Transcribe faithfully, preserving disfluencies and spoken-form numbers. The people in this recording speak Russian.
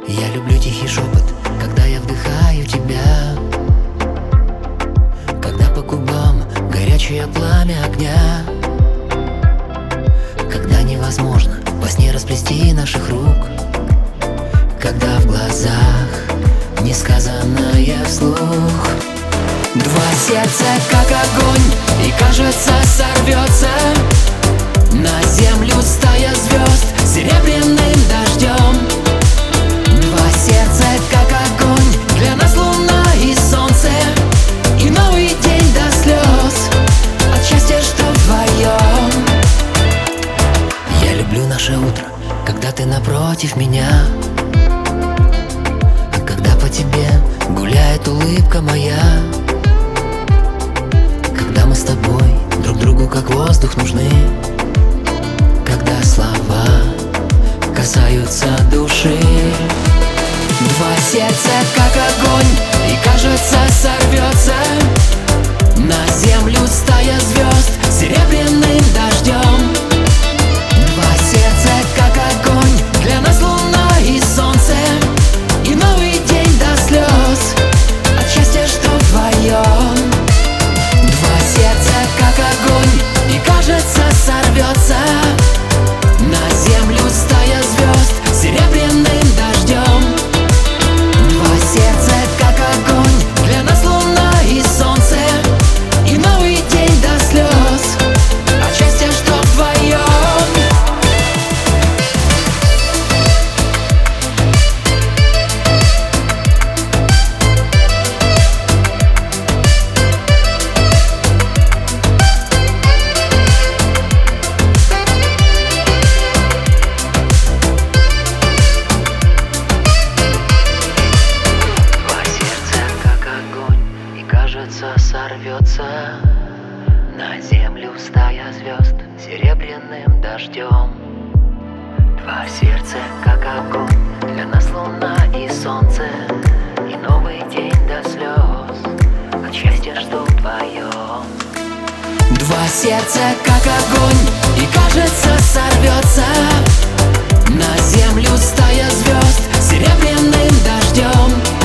Я люблю тихий шепот, когда я вдыхаю тебя, когда по губам горячее пламя огня, когда невозможно во сне расплести наших рук, когда в глазах несказанное вслух. Два сердца как огонь, и кажется сорвется на землю стая звезд серебряным дождем. Два сердца как огонь, для нас луна и солнце, и новый день до слез от счастья, что вдвоем. Я люблю наше утро, когда ты напротив меня, а когда по тебе гуляет улыбка моя, когда мы с тобой друг другу как воздух нужны, когда слова касаются души. Два сердца как огонь, и кажется сорвется на землю стая звезд серебряным дождем. Два сердца как огонь, для нас луна и солнце, и новый день до слез от счастья, что вдвоем. Два сердца как огонь, и кажется сорвется на землю стая звезд серебряным дождем. Два сердца как огонь, для нас луна и солнце, и новый день до слез от счастья, что вдвоем. Сорвется на землю стая звезд серебряным дождем. Два сердца как огонь, для нас луна и солнце, и новый день до слез от счастья, что вдвоем. Два сердца как огонь, и кажется сорвется на землю стая звезд серебряным дождем.